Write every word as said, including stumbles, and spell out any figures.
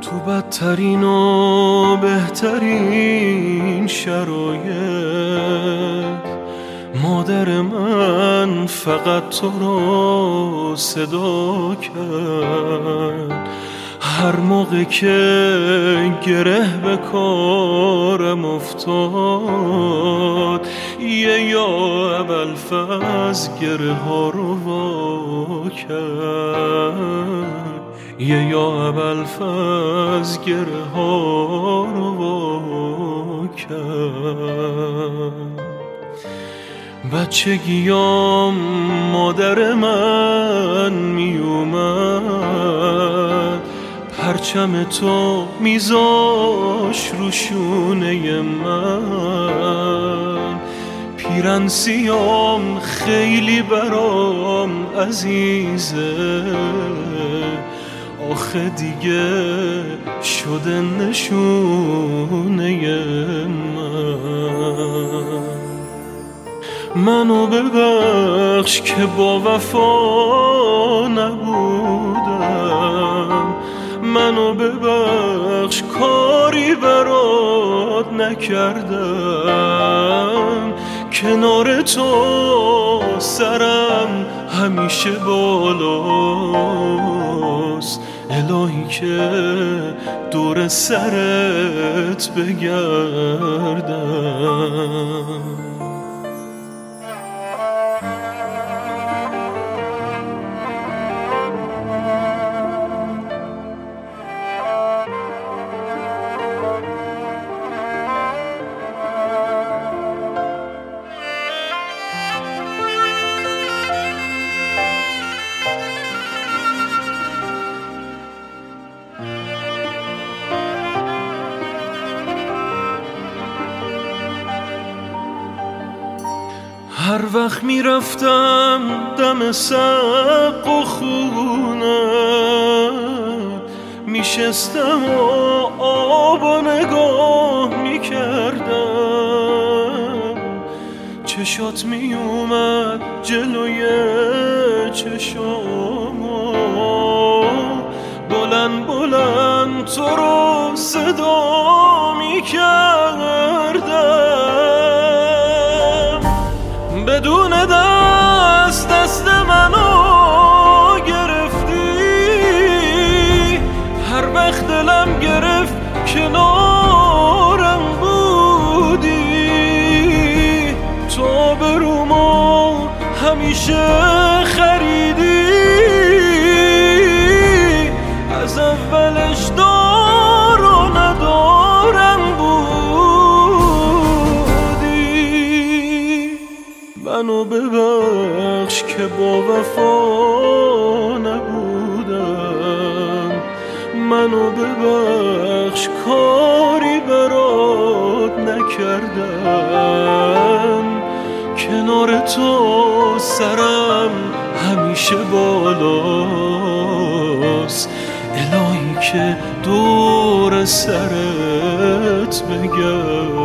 تو بدترین و بهترین شرایط مادر من فقط تو رو صدا کرد. هر موقع که گره به کارم افتاد یه یا ابوالفضل گره ها رو وا کرد، یه یا ابوالفضل گره ها رو وا کرد. بچگیام مادر من می اومد پرچم تو میذاش رو شونه من. پیرن سیام خیلی برام عزیزه، آخه دیگه شده نشونه من. منو ببخش که با وفا نبودم، منو ببخش کاری برات نکردم. کنار تو سرم همیشه بالاست، الهی که دور سرت بگردم. هر وقت میرفتم دم سقف و خونه میشستم و آبا نگاه میکردم. چشات میومد جلوی چشامو، بلند بلند تو رو صدا میکردم. بدون دست دست منو گرفتی، هر وقت دلم گرفت کنارم بودی. تو برومو همیشه خریدی، از اولش دار و ندارم بودی. منو ببخش که با وفا نبودم، منو ببخش کاری برات نکردم. کنار تو سرم همیشه بالاست، الهی که دور سرت بگردم.